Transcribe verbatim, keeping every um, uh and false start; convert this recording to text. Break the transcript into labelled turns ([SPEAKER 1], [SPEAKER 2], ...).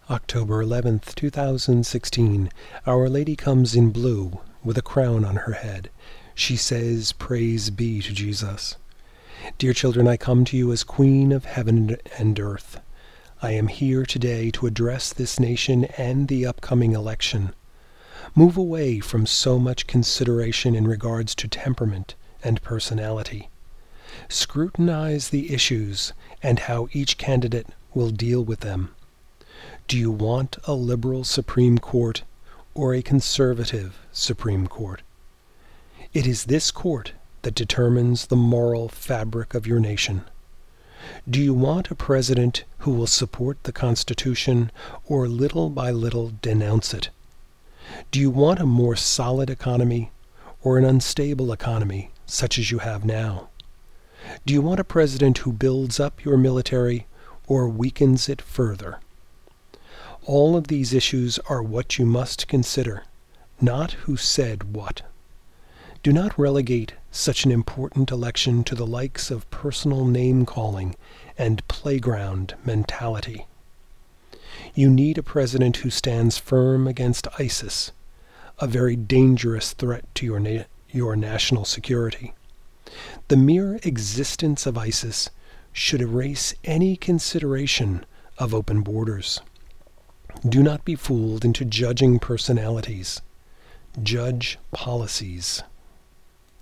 [SPEAKER 1] October eleventh, two thousand sixteen. Our Lady comes in blue, with a crown on her head. She says, "Praise be to Jesus." Dear children, I come to you as Queen of heaven and earth. I am here today to address this nation and the upcoming election. Move away from so much consideration in regards to temperament and personality. Scrutinize the issues and how each candidate will deal with them. Do you want a liberal Supreme Court or a conservative Supreme Court? It is this court that determines the moral fabric of your nation. Do you want a president who will support the Constitution or little by little denounce it? Do you want a more solid economy or an unstable economy such as you have now? Do you want a president who builds up your military or weakens it further? All of these issues are what you must consider, not who said what. Do not relegate such an important election to the likes of personal name-calling and playground mentality. You need a president who stands firm against ISIS, a very dangerous threat to your, na- your national security. The mere existence of ISIS should erase any consideration of open borders. Do not be fooled into judging personalities. Judge policies.